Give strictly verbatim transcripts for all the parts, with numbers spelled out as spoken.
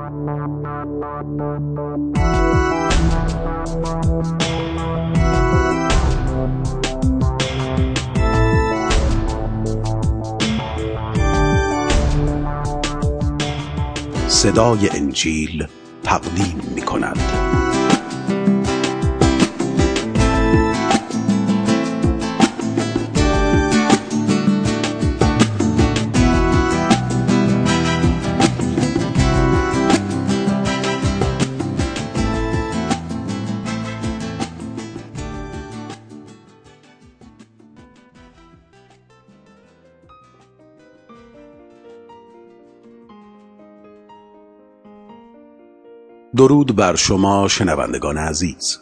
صدای انجیل تقدیم می کند. درود بر شما شنوندگان عزیز.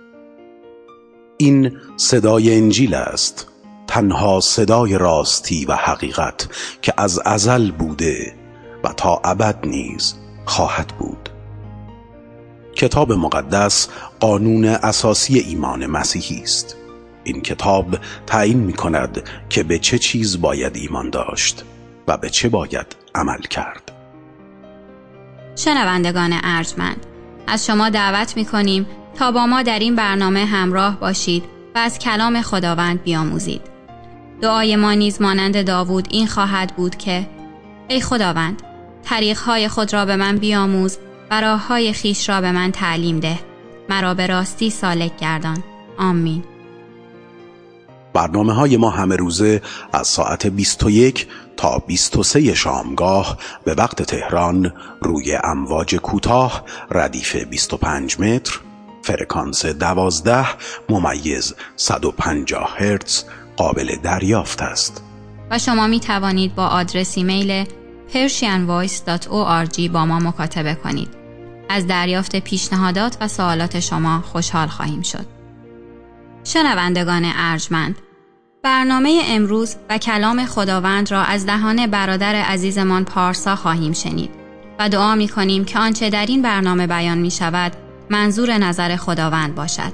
این صدای انجیل است، تنها صدای راستی و حقیقت که از ازل بوده و تا ابد نیز خواهد بود. کتاب مقدس قانون اساسی ایمان مسیحی است. این کتاب تعیین می کند که به چه چیز باید ایمان داشت و به چه باید عمل کرد. شنوندگان ارجمند، از شما دعوت می‌کنیم تا با ما در این برنامه همراه باشید و از کلام خداوند بیاموزید. دعای ما نیز مانند داوود این خواهد بود که ای خداوند، طریق‌های خود را به من بیاموز و راه‌های خویش را به من تعلیم ده. مرا به راستی سالک گردان. آمین. برنامه‌های ما همه روزه از ساعت بیست و یک تا بیست و سه شامگاه به وقت تهران روی امواج کوتاه ردیف بیست و پنج متر، فرکانس دوازده ممیز صد و پنجاه هرتز قابل دریافت است. و شما می توانید با آدرس ایمیل persian voice dot org با ما مکاتبه کنید. از دریافت پیشنهادات و سوالات شما خوشحال خواهیم شد. شنوندگان ارجمند، برنامه امروز و کلام خداوند را از دهان برادر عزیزمان پارسا خواهیم شنید و دعا می کنیم که آنچه در این برنامه بیان می شود منظور نظر خداوند باشد.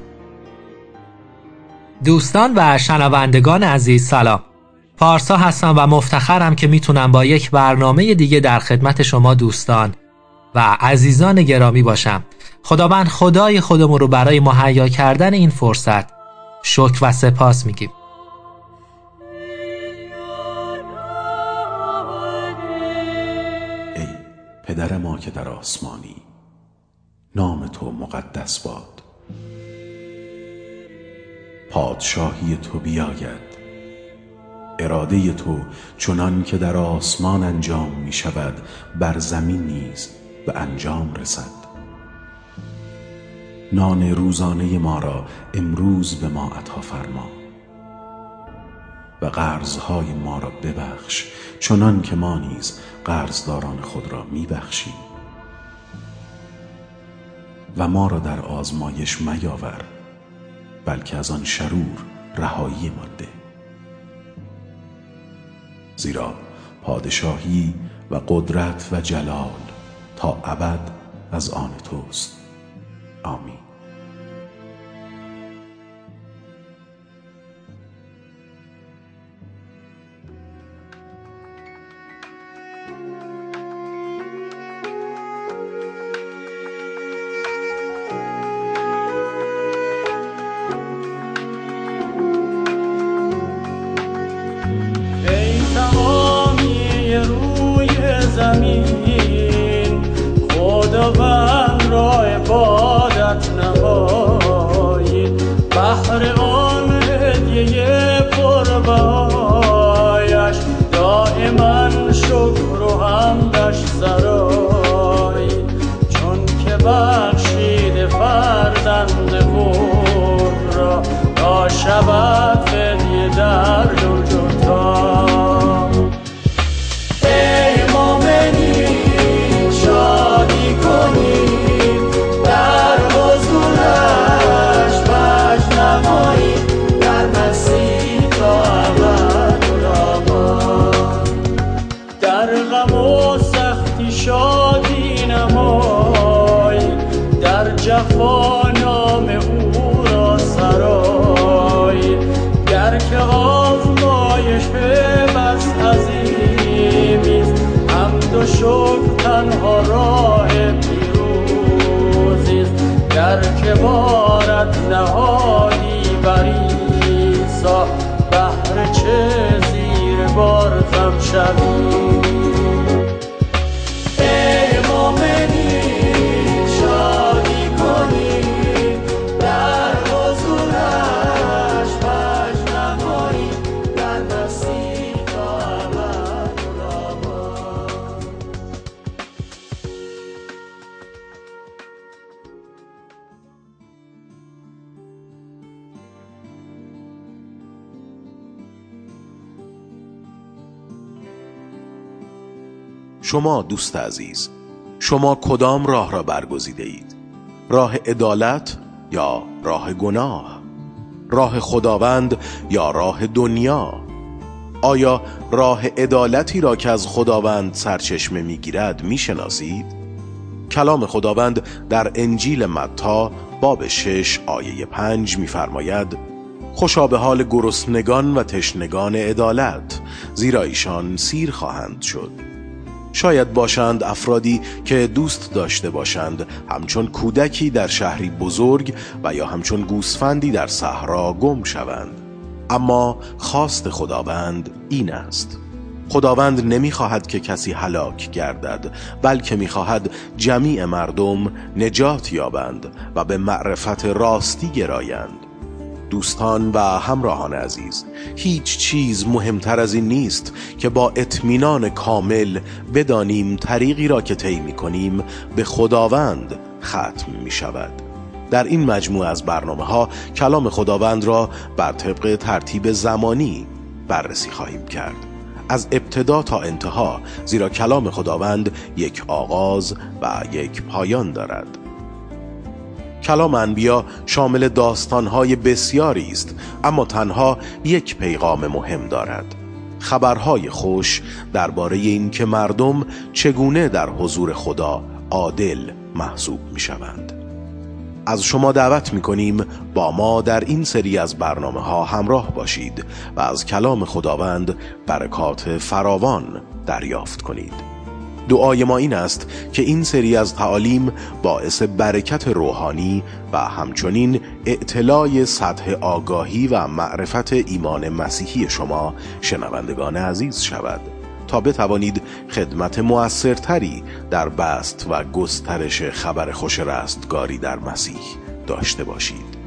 دوستان و شنوندگان عزیز سلام. پارسا هستم و مفتخرم که میتونم با یک برنامه دیگه در خدمت شما دوستان و عزیزان گرامی باشم. خداوند خدای خودمون رو برای مهیا کردن این فرصت شکر و سپاس میگیم. ای پدر ما که در آسمانی، نام تو مقدس باد. پادشاهی تو بیاید. اراده تو چنان که در آسمان انجام می شود بر زمین نیز به انجام رسد. نان روزانه ما را امروز به ما عطا فرما و قرضهای ما را ببخش چنان که ما نیز قرضداران خود را می بخشیم و ما را در آزمایش میاور، بلکه از آن شرور رهایی ما ده. زیرا پادشاهی و قدرت و جلال تا ابد از آن توست. آمین. ای تمامی روی زمین، خداوند را عبادت نمایید. بهر آن هدیه پربهایش دائما شکر و حمدش سرایید. چون که بخشید فرزند خود را تا شود فدیه در لجوتا. ای مومنین شادی کنید، در حضورش وجد نمایید، در مسیح تا ابدالآباد. در غم و سختی شادی نمایید، در جفا نام او را سرایید. گر که آزمایش بس عظیمی است، حمد و شکر تنها راه شما دوست عزیز، شما کدام راه را برگزیده اید؟ راه عدالت یا راه گناه؟ راه خداوند یا راه دنیا؟ آیا راه عدالتی را که از خداوند سرچشمه میگیرد میشناسید؟ کلام خداوند در انجیل متی باب شش آیه پنج میفرماید: خوشا به حال گرسنگان و تشنگان عدالت، زیرا ایشان سیر خواهند شد. شاید باشند افرادی که دوست داشته باشند همچون کودکی در شهری بزرگ و یا همچون گوسفندی در صحرا گم شوند، اما خواست خداوند این است: خداوند نمیخواهد که کسی هلاک گردد، بلکه میخواهد جمیع مردم نجات یابند و به معرفت راستی گرایند. دوستان و همراهان عزیز، هیچ چیز مهمتر از این نیست که با اطمینان کامل بدانیم طریقی را که طی می‌کنیم به خداوند ختم می‌شود. در این مجموعه از برنامه‌ها کلام خداوند را بر طبق ترتیب زمانی بررسی خواهیم کرد، از ابتدا تا انتها، زیرا کلام خداوند یک آغاز و یک پایان دارد. کلام انبیا شامل داستان‌های بسیاری است، اما تنها یک پیغام مهم دارد: خبرهای خوش درباره این که مردم چگونه در حضور خدا عادل محسوب می‌شوند. از شما دعوت می‌کنیم با ما در این سری از برنامه‌ها همراه باشید و از کلام خداوند برکات فراوان دریافت کنید. دعای ما این است که این سری از تعالیم باعث برکت روحانی و همچنین اطلاع سطح آگاهی و معرفت ایمان مسیحی شما شنوندگان عزیز شود، تا بتوانید خدمت مؤثرتری در بسط و گسترش خبر خوش رستگاری در مسیح داشته باشید.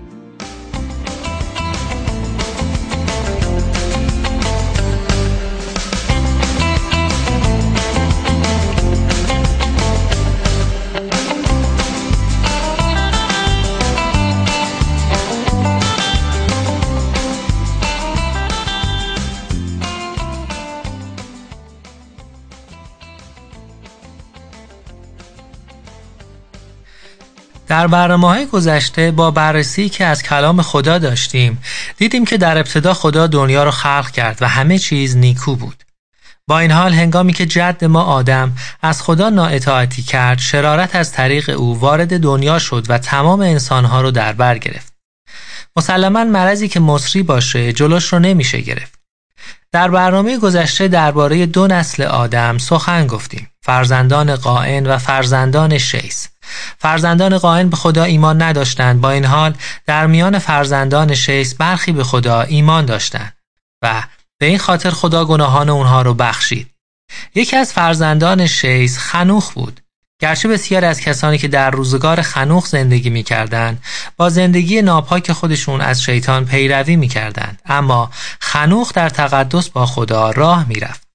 در برنامه‌های گذشته با بررسی که از کلام خدا داشتیم دیدیم که در ابتدا خدا دنیا را خلق کرد و همه چیز نیکو بود. با این حال هنگامی که جد ما آدم از خدا نااطاعتی کرد، شرارت از طریق او وارد دنیا شد و تمام انسانها رو در بر گرفت. مسلماً مرضی که مصری باشه جلوش رو نمیشه گرفت. در برنامه گذشته درباره دو نسل آدم سخن گفتیم: فرزندان قائن و فرزندان شیث. فرزندان قائن به خدا ایمان نداشتند، با این حال در میان فرزندان شیث برخی به خدا ایمان داشتند و به این خاطر خدا گناهان اونها رو بخشید. یکی از فرزندان شیث خنوخ بود. گرچه بسیاری از کسانی که در روزگار خنوخ زندگی می‌کردند با زندگی ناپاک خودشون از شیطان پیروی می‌کردند، اما خنوخ در تقدس با خدا راه می‌رفت.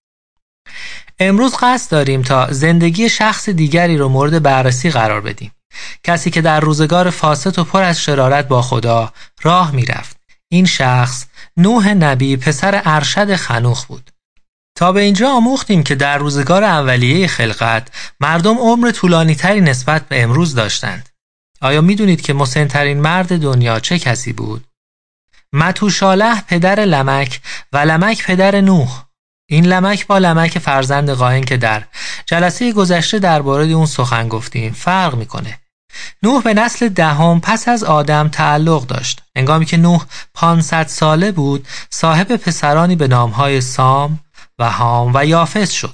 امروز قصد داریم تا زندگی شخص دیگری رو مورد بررسی قرار بدیم، کسی که در روزگار فاسد و پر از شرارت با خدا راه می‌رفت. این شخص نوح نبی پسر ارشد خنوخ بود. تا به اینجا آموختیم که در روزگار اولیه خلقت مردم عمر طولانی تری نسبت به امروز داشتند. آیا میدونید که مسن‌ترین مرد دنیا چه کسی بود؟ متوشالح پدر لمک و لمک پدر نوح. این لمک با لمک فرزند قاین که در جلسه گذشته درباره اون سخن گفتیم فرق میکنه. نوح به نسل دهم پس از آدم تعلق داشت. هنگامی که نوح پانصد ساله بود صاحب پسرانی به نامهای سام و هام و یافس شد.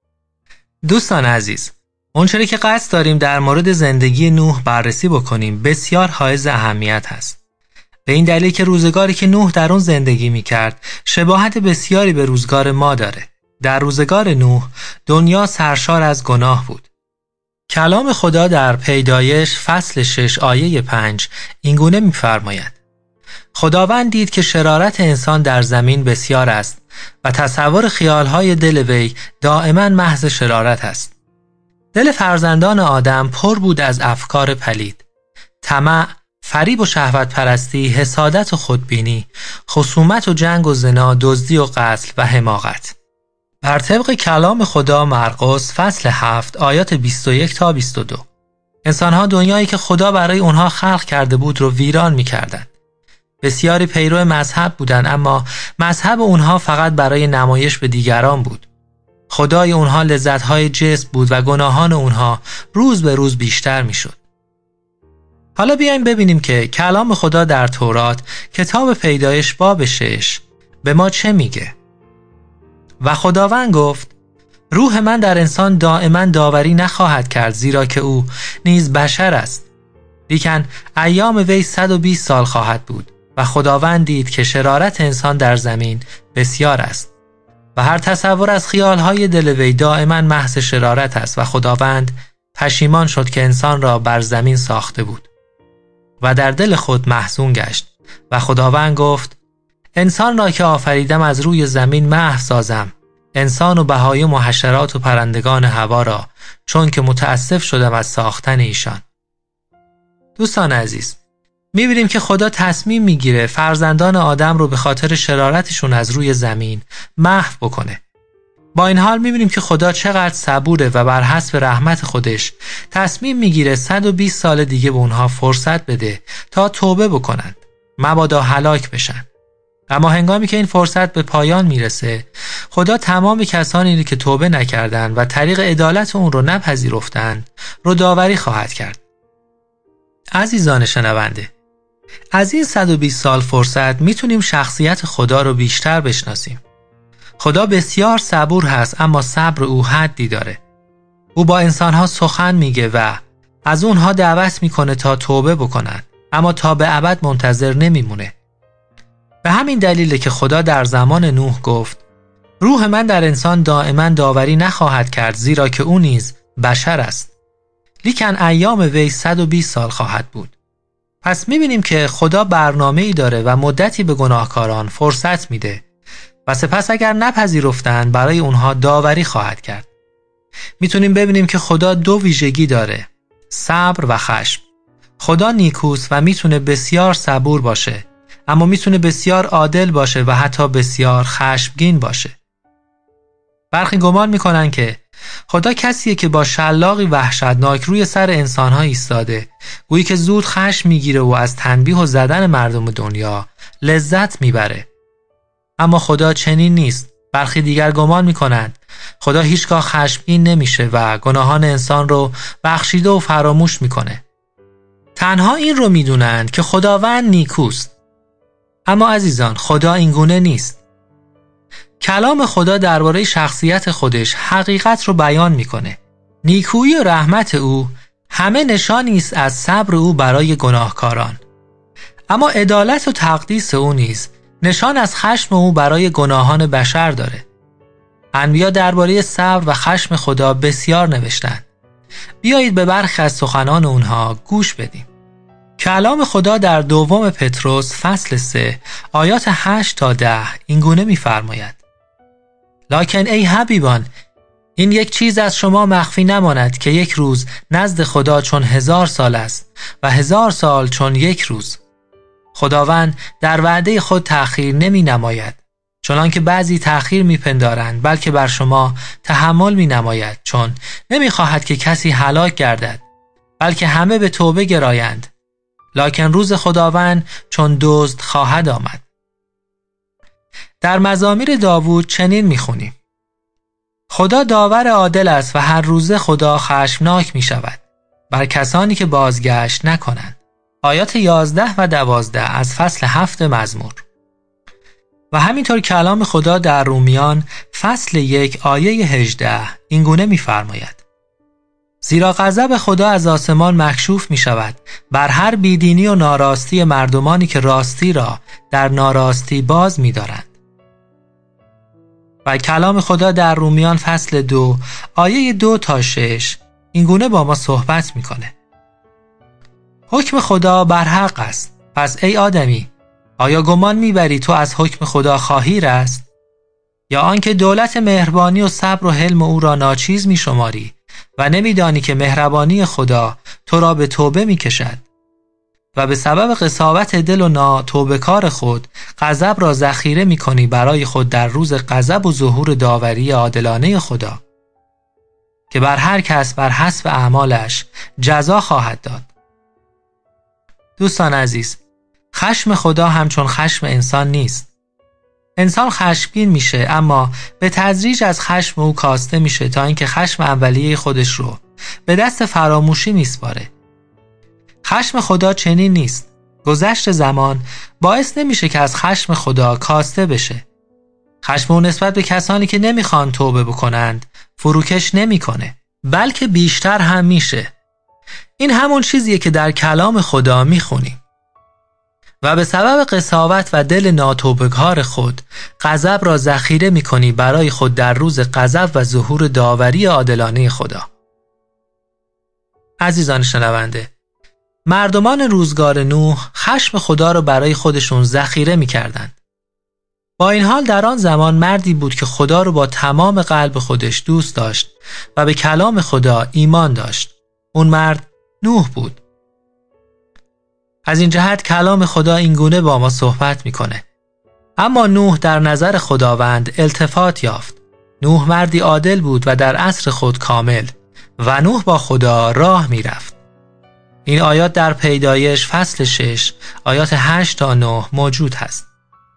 دوستان عزیز، اونچوری که قصد داریم در مورد زندگی نوح بررسی بکنیم بسیار حائز اهمیت هست. به این دلیل که روزگاری که نوح در اون زندگی میکرد شباهت بسیاری به روزگار ما داره. در روزگار نوح دنیا سرشار از گناه بود. کلام خدا در پیدایش فصل شش آیه پنج اینگونه میفرماید: خداوند دید که شرارت انسان در زمین بسیار است و تصور خیالهای دل وی دائما محض شرارت است. دل فرزندان آدم پر بود از افکار پلید، طمع، فریب و شهوت پرستی، حسادت و خودبینی، خصومت و جنگ و زنا، دزدی و قتل و حماقت. بر طبق کلام خدا مرقس فصل هفت آیات بیست و یک تا بیست و دو. انسانها دنیایی که خدا برای اونها خلق کرده بود رو ویران می‌کردند. بسیاری پیرو مذهب بودند، اما مذهب اونها فقط برای نمایش به دیگران بود. خدای اونها لذت‌های جسم بود و گناهان اونها روز به روز بیشتر می‌شد. حالا بیایم ببینیم که کلام خدا در تورات کتاب پیدایش باب شش به ما چه میگه. و خداوند گفت: روح من در انسان دائما داوری نخواهد کرد، زیرا که او نیز بشر است. لیکن ایام وی صد و بیست سال خواهد بود. و خداوند دید که شرارت انسان در زمین بسیار است و هر تصور از خیالهای دل وی دائما محض شرارت است. و خداوند پشیمان شد که انسان را بر زمین ساخته بود و در دل خود محزون گشت. و خداوند گفت: انسان را که آفریدم از روی زمین محو سازم، انسان و بهایم و حشرات و پرندگان هوا را، چون که متاسف شدم از ساختن ایشان. دوستان عزیز، می‌بینیم که خدا تصمیم میگیره فرزندان آدم رو به خاطر شرارتشون از روی زمین محو بکنه. با این حال می‌بینیم که خدا چقدر صبوره و بر حسب رحمت خودش تصمیم میگیره صد و بیست سال دیگه به اونها فرصت بده تا توبه بکنند، مبادا هلاک بشن. اما هنگامی که این فرصت به پایان میرسه، خدا تمام کسانی که توبه نکردن و طریق عدالت اون رو نپذیرفتن رو داوری خواهد کرد. عزیزان شنونده، از این صد و بیست سال فرصت میتونیم شخصیت خدا رو بیشتر بشناسیم. خدا بسیار صبور هست، اما صبر او حدی داره. او با انسانها سخن میگه و از اونها دعوت میکنه تا توبه بکنن، اما تا به ابد منتظر نمیمونه. به همین دلیله که خدا در زمان نوح گفت: روح من در انسان دائما داوری نخواهد کرد، زیرا که او نیز بشر است. لیکن ایام وی صد و بیست سال خواهد بود. پس میبینیم که خدا برنامه‌ای داره و مدتی به گناهکاران فرصت میده و سپس اگر نپذیرفتن برای اونها داوری خواهد کرد. میتونیم ببینیم که خدا دو ویژگی داره: صبر و خشم. خدا نیکوست و میتونه بسیار صبور باشه، اما میتونه بسیار عادل باشه و حتی بسیار خشمگین باشه. برخی گمان میکنن که خدا کسیه که با شلاقی وحشتناک روی سر انسانها ایستاده، گویی که زود خشم میگیره و از تنبیه و زدن مردم دنیا لذت میبره. اما خدا چنین نیست. برخی دیگر گمان میکنند خدا هیچگاه خشمگین نمیشه و گناهان انسان رو بخشیده و فراموش میکنه. تنها این رو میدونند که خداوند نیکوست. اما عزیزان، خدا اینگونه نیست. کلام خدا درباره شخصیت خودش حقیقت رو بیان میکنه. نیکویی و رحمت او همه نشانی است از صبر او برای گناهکاران. اما عدالت و تقدیس او نیز نشان از خشم او برای گناهان بشر داره. انبیا درباره صبر و خشم خدا بسیار نوشتند. بیایید به برخی از سخنان اونها گوش بدیم. کلام خدا در دوم پتروس فصل سه آیات هشت تا ده اینگونه می‌فرماید: لکن ای حبیبان، این یک چیز از شما مخفی نماند که یک روز نزد خدا چون هزار سال است و هزار سال چون یک روز. خداوند در وعده خود تأخیر نمی نماید، چنان که بعضی تأخیر می پندارند، بلکه بر شما تحمل می نماید، چون نمی خواهد که کسی هلاک گردد، بلکه همه به توبه گرایند. لکن روز خداوند چون دزد خواهد آمد. در مزامیر داوود چنین می خونیم: خدا داور عادل است و هر روزه خدا خشمناک می شود بر کسانی که بازگشت نکنند. آیات یازده و دوازده از فصل هفت مزمور. و همینطور کلام خدا در رومیان فصل یک آیه هجده اینگونه می فرماید: زیرا غضب خدا از آسمان مکشوف می شود بر هر بیدینی و ناراستی مردمانی که راستی را در ناراستی باز می دارند. و کلام خدا در رومیان فصل دو آیه دو تا شش اینگونه با ما صحبت می کنه: حکم خدا برحق است. پس ای آدمی، آیا گمان میبری تو از حکم خدا خواهیر است؟ یا آنکه دولت مهربانی و صبر و حلم او را ناچیز میشماری و نمیدانی که مهربانی خدا تو را به توبه میکشد؟ و به سبب قساوت دل و ناتوبه‌کار خود غضب را ذخیره می‌کنی برای خود در روز غضب و ظهور داوری عادلانه خدا که بر هر کس بر حسب اعمالش جزا خواهد داد. دوستان عزیز، خشم خدا همچون خشم انسان نیست. انسان خشمگین میشه اما به تدریج از خشم او کاسته میشه تا اینکه خشم اولیه خودش رو به دست فراموشی میسپاره. خشم خدا چنین نیست. گذشت زمان باعث نمیشه که از خشم خدا کاسته بشه. خشم او نسبت به کسانی که نمیخوان توبه بکنند فروکش نمیکنه، بلکه بیشتر هم میشه. این همون چیزیه که در کلام خدا میخونیم. و به سبب قساوت و دل ناتوبه‌کار خود غضب را ذخیره میکنی برای خود در روز غضب و ظهور داوری عادلانه خدا. عزیزان شنونده، مردمان روزگار نوح خشم خدا را برای خودشون ذخیره میکردند. با این حال در آن زمان مردی بود که خدا رو با تمام قلب خودش دوست داشت و به کلام خدا ایمان داشت. اون مرد نوح بود. از این جهت کلام خدا اینگونه با ما صحبت میکنه. اما نوح در نظر خداوند التفات یافت. نوح مردی عادل بود و در عصر خود کامل و نوح با خدا راه میرفت. این آیات در پیدایش فصل شش آیات هشت تا نه موجود هست.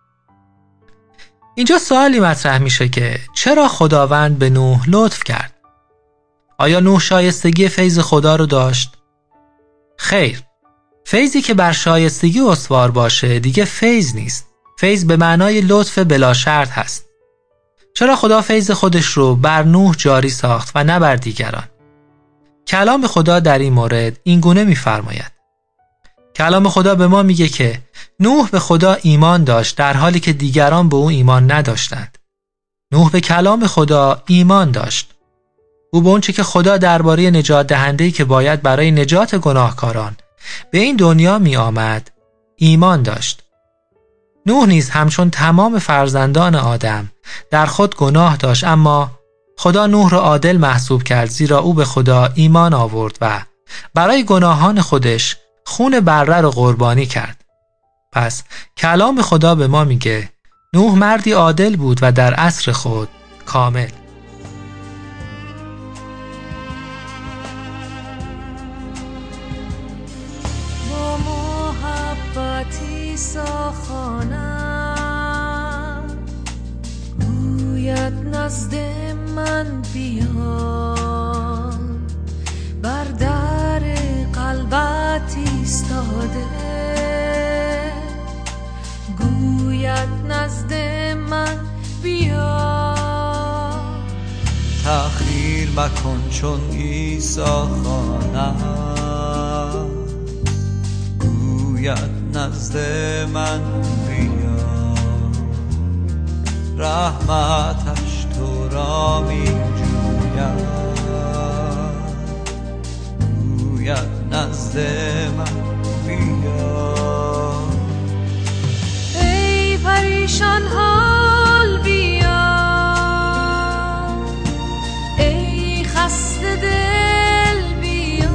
اینجا سوالی مطرح میشه که چرا خداوند به نوح لطف کرد؟ آیا نوح شایستگی فیض خدا رو داشت؟ خیر. فیضی که بر شایستگی استوار باشه دیگه فیض نیست. فیض به معنای لطف بلا شرط هست. چرا خدا فیض خودش رو بر نوح جاری ساخت و نه بر دیگران؟ کلام خدا در این مورد این گونه می‌فرماید. کلام خدا به ما میگه که نوح به خدا ایمان داشت در حالی که دیگران به او ایمان نداشتند. نوح به کلام خدا ایمان داشت. او به اونچه که خدا درباره نجات دهنده‌ای که باید برای نجات گناهکاران به این دنیا می آمد ایمان داشت. نوح نیز همچون تمام فرزندان آدم در خود گناه داشت، اما خدا نوح را عادل محسوب کرد زیرا او به خدا ایمان آورد و برای گناهان خودش خون بره را قربانی کرد. پس کلام خدا به ما میگه نوح مردی عادل بود و در عصر خود کامل. ساخانم گوید نزد من بیا، بر در قلبت ایستاده گوید نزد من بیا. تأخیر مکن چون عیسی خوانم گوید نزد من بیا، رحمتش تو را می جوید گوید نزد من بیا. ای پریشان حال بیا، ای خسته دل بیا،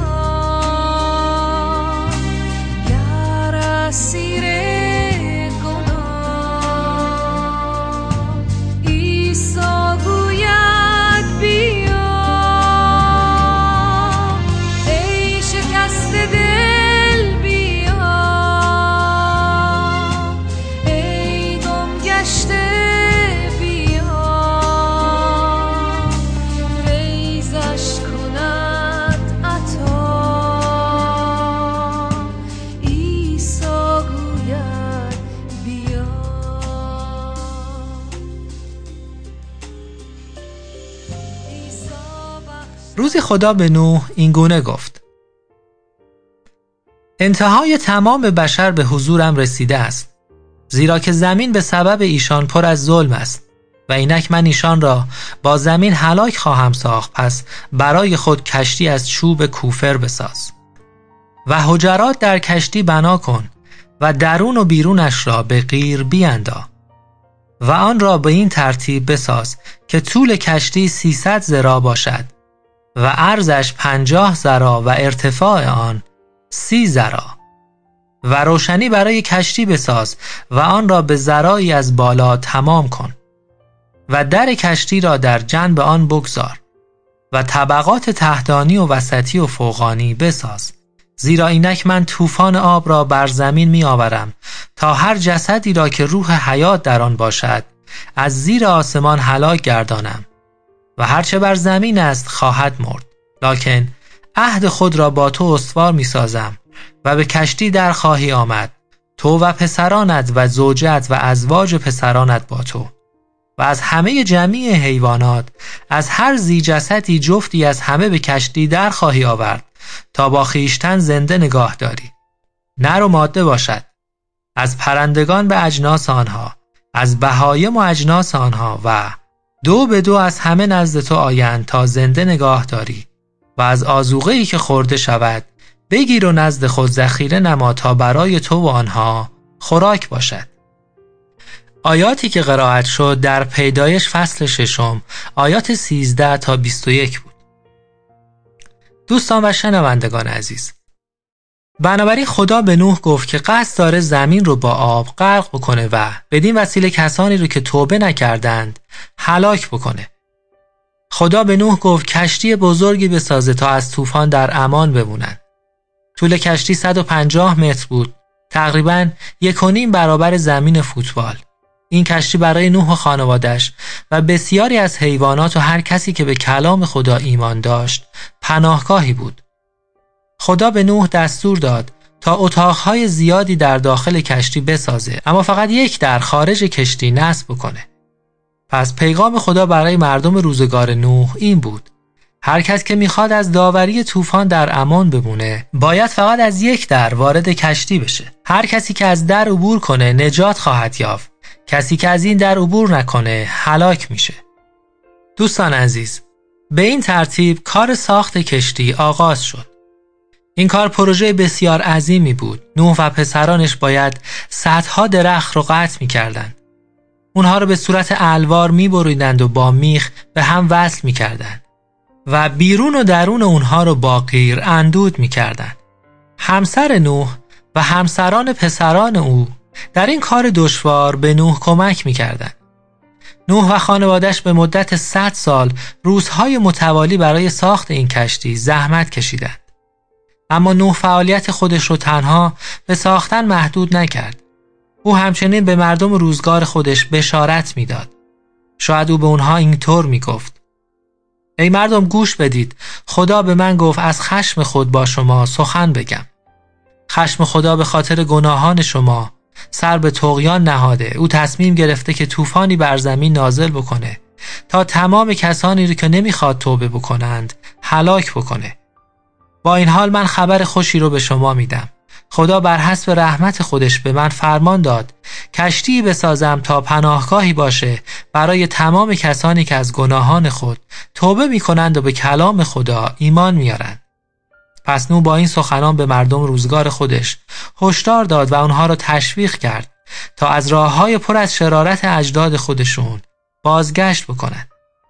گر اسیر گناه عیسی گوید بیا. ای شکسته دل بیا، ای گم گشته بیا، فیضش کند عطا عیسی گوید بیا. عیسی بخش روزی خدا به نوح این گونه گفت: انتهای تمام بشر به حضورم رسیده است، زیرا که زمین به سبب ایشان پر از ظلم است و اینک من ایشان را با زمین هلاک خواهم ساخت. پس برای خود کشتی از چوب کوفر بساز و حجرات در کشتی بنا کن و درون و بیرونش را به قیر بینداز و آن را به این ترتیب بساز که طول کشتی سیصد ذراع باشد و عرضش پنجاه ذراع و ارتفاع آن سی ذراع و روشنی برای کشتی بساز و آن را به ذرایی از بالا تمام کن و در کشتی را در جنب آن بگذار و طبقات تحتانی و وسطی و فوقانی بساز، زیرا اینک من طوفان آب را بر زمین می آورم تا هر جسدی را که روح حیات در آن باشد از زیر آسمان هلاک گردانم و هرچه بر زمین است خواهد مرد. لکن عهد خود را با تو استوار می سازم و به کشتی در خواهی آمد، تو و پسرانت و زوجت و ازواج پسرانت با تو و از همه جمیع حیوانات از هر ذی جسدی جفتی از همه به کشتی در خواهی آورد تا با خیشتن زنده نگاه داری. نر و ماده باشد، از پرندگان به اجناس آنها، از بهایم و اجناس آنها، و دو به دو از همه نزد تو آیند تا زنده نگاه داری و از آذوقه‌ای که خورده شود بگیر و نزد خود ذخیره نما تا برای تو و آنها خوراک باشد. آیاتی که قرائت شد در پیدایش فصل ششم آیات سیزده تا بیست و یک بود. دوستان و شنوندگان عزیز، بنابراین خدا به نوح گفت که قصد داره زمین رو با آب غرق بکنه و بدین وسیله کسانی رو که توبه نکردند هلاک بکنه. خدا به نوح گفت کشتی بزرگی بسازه تا از طوفان در امان بمونن. طول کشتی صد و پنجاه متر بود، تقریباً یک و نیم برابر زمین فوتبال. این کشتی برای نوح و خانوادش و بسیاری از حیوانات و هر کسی که به کلام خدا ایمان داشت پناهگاهی بود. خدا به نوح دستور داد تا اتاقهای زیادی در داخل کشتی بسازه، اما فقط یک در خارج کشتی نصب بکنه. پس پیغام خدا برای مردم روزگار نوح این بود: هر کس که میخواد از داوری طوفان در امان بمونه باید فقط از یک در وارد کشتی بشه. هر کسی که از در عبور کنه نجات خواهد یافت، کسی که از این در عبور نکنه هلاک میشه. دوستان عزیز، به این ترتیب کار ساخت کشتی آغاز شد. این کار پروژه بسیار عظیمی بود. نوح و پسرانش باید صدها درخت رو قطع میکردند. اونها رو به صورت الوار میبریدند و با میخ به هم وصل میکردند و بیرون و درون اونها رو با قیر اندود میکردند. همسر نوح و همسران پسران او در این کار دشوار به نوح کمک میکردند. نوح و خانوادش به مدت صد سال روزهای متوالی برای ساخت این کشتی زحمت کشیدند. اما نوح فعالیت خودش رو تنها به ساختن محدود نکرد. او همچنین به مردم روزگار خودش بشارت میداد. شاید او به اونها اینطور میگفت: ای مردم گوش بدید، خدا به من گفت از خشم خود با شما سخن بگم. خشم خدا به خاطر گناهان شما سر به طغیان نهاده. او تصمیم گرفته که طوفانی بر زمین نازل بکنه تا تمام کسانی رو که نمیخواد توبه بکنند هلاک بکنه. با این حال من خبر خوشی رو به شما میدم. خدا بر حسب رحمت خودش به من فرمان داد کشتی بسازم تا پناهگاهی باشه برای تمام کسانی که از گناهان خود توبه میکنند و به کلام خدا ایمان میارند. پس نوح با این سخنان به مردم روزگار خودش هشدار داد و اونها را تشویق کرد تا از راههای پر از شرارت اجداد خودشون بازگشت بکنند.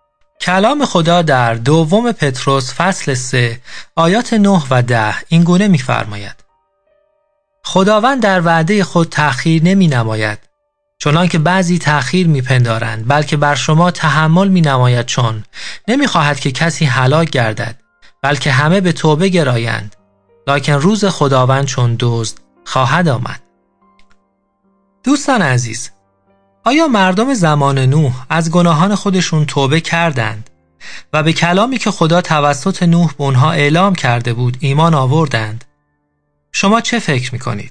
کلام خدا در دوم پتروس فصل سه آیات نه و ده این گونه می‌فرماید: خداوند در وعده خود تأخیر نمی نماید، چنان که بعضی تأخیر می پندارند، بلکه بر شما تحمل می نماید، چون نمی خواهد که کسی هلاک گردد، بلکه همه به توبه گرایند. لکن روز خداوند چون دزد خواهد آمد. دوستان عزیز، آیا مردم زمان نوح از گناهان خودشون توبه کردند و به کلامی که خدا توسط نوح به اونها اعلام کرده بود ایمان آوردند؟ شما چه فکر میکنید؟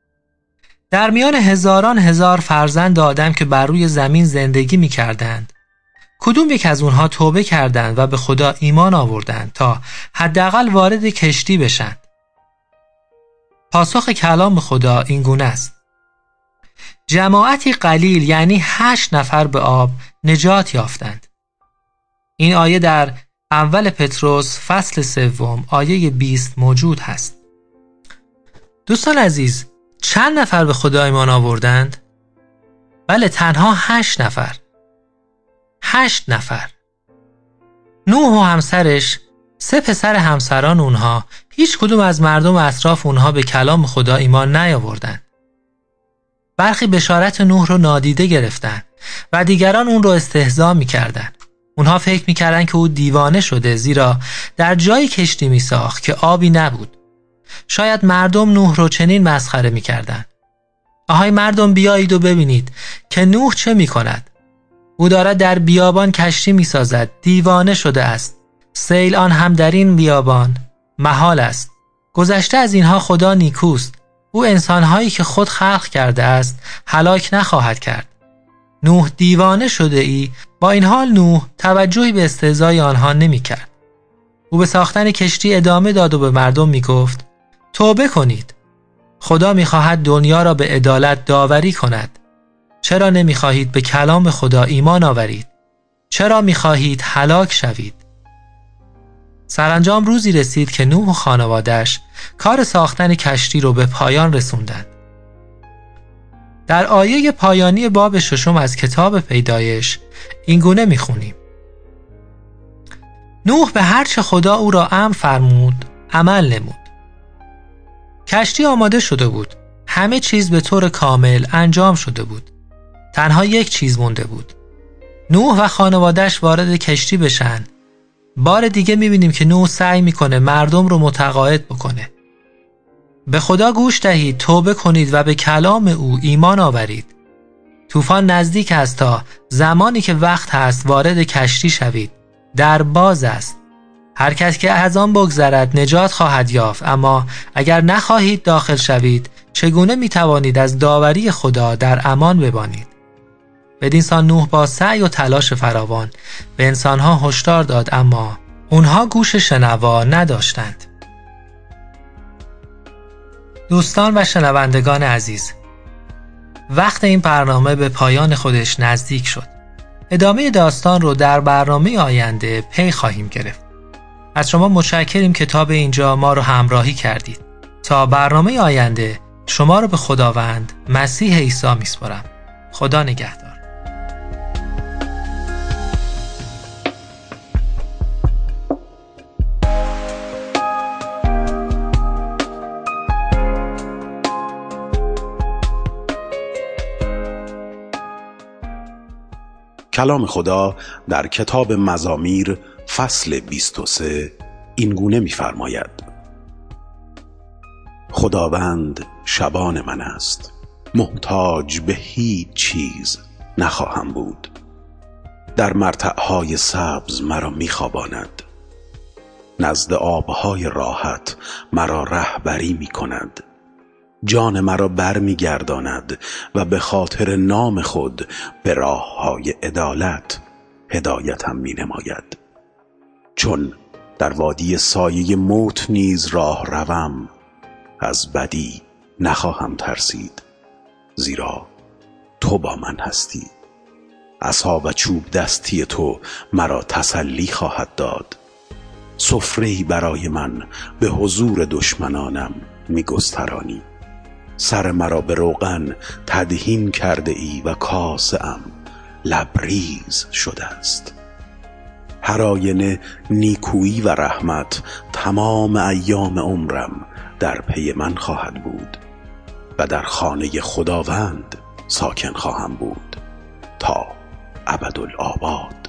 در میان هزاران هزار فرزند آدم که بر روی زمین زندگی میکردند، کدوم یک از اونها توبه کردند و به خدا ایمان آوردند تا حداقل وارد کشتی بشن؟ پاسخ کلام خدا این گونه است: جماعتی قلیل، یعنی هشت نفر به آب نجات یافتند. این آیه در اول پتروس فصل سوم آیه بیست موجود هست. دوستان عزیز، چند نفر به خدا ایمان آوردند؟ بله، تنها هشت نفر. هشت نفر. نوح و همسرش سه پسر همسران اونها هیچ کدوم از مردم اطراف اونها به کلام خدا ایمان نیاوردند. برخی بشارت نوح رو نادیده گرفتن و دیگران اون رو استهزا می‌کردند. اونها فکر می‌کردن که او دیوانه شده، زیرا در جایی کشتی می‌ساخت که آبی نبود. شاید مردم نوح رو چنین مسخره می‌کردند: آهای مردم، بیایید و ببینید که نوح چه می‌کند. او دارد در بیابان کشتی می‌سازد، دیوانه شده است. سیل آن هم در این بیابان محال است. گذشته از اینها خدا نیکوست. او انسان‌هایی که خود خلق کرده است هلاک نخواهد کرد. نوح دیوانه شده ای. با این حال نوح توجهی به استهزای آنها نمی کرد. او به ساختن کشتی ادامه داد و به مردم می گفت: توبه کنید. خدا می خواهد دنیا را به عدالت داوری کند. چرا نمی خواهید به کلام خدا ایمان آورید؟ چرا می خواهید هلاک شوید؟ سرانجام روزی رسید که نوح و خانواده‌اش کار ساختن کشتی رو به پایان رسوندند. در آیه پایانی باب ششم از کتاب پیدایش این گونه می‌خونیم: نوح به هر چه خدا او را امر فرمود عمل نمود. کشتی آماده شده بود. همه چیز به طور کامل انجام شده بود. تنها یک چیز مونده بود: نوح و خانواده‌اش وارد کشتی بشن. بار دیگه می‌بینیم که نوح سعی می‌کنه مردم رو متقاعد بکنه. به خدا گوش دهید، توبه کنید و به کلام او ایمان آورید. طوفان نزدیک است، تا زمانی که وقت هست وارد کشتی شوید. در باز است. هر کس که از آن بگذرد نجات خواهد یافت، اما اگر نخواهید داخل شوید چگونه می توانید از داوری خدا در امان بمانید؟ بدین سان نوح با سعی و تلاش فراوان به انسانها هشدار داد، اما اونها گوش شنوا نداشتند. دوستان و شنوندگان عزیز، وقت این برنامه به پایان خودش نزدیک شد. ادامه داستان رو در برنامه آینده پی خواهیم گرفت. از شما متشکریم که تا به اینجا ما رو همراهی کردید. تا برنامه آینده شما رو به خداوند مسیح عیسی میسپارم. خدا نگهدار. کلام خدا در کتاب مزامیر فصل بیست و سه این گونه می‌فرماید: خداوند شبان من است، محتاج به هیچ چیز نخواهم بود. در مرتعهای سبز مرا می‌خواباند، نزد آبهای راحت مرا رهبری می‌کند. جان مرا بر می گرداند و به خاطر نام خود به راههای عدالت هدایتم می نماید. چون در وادی سایه موت نیز راه روم، از بدی نخواهم ترسید، زیرا تو با من هستی. عصا و چوب دستی تو مرا تسلی خواهد داد. سفره‌ای برای من به حضور دشمنانم می گسترانی. سر مرا به روغن تدهین کرده ای و کاسه‌ام لبریز شده است. هر آینه نیکویی و رحمت تمام ایام عمرم در پی من خواهد بود و در خانه خداوند ساکن خواهم بود تا ابدالآباد.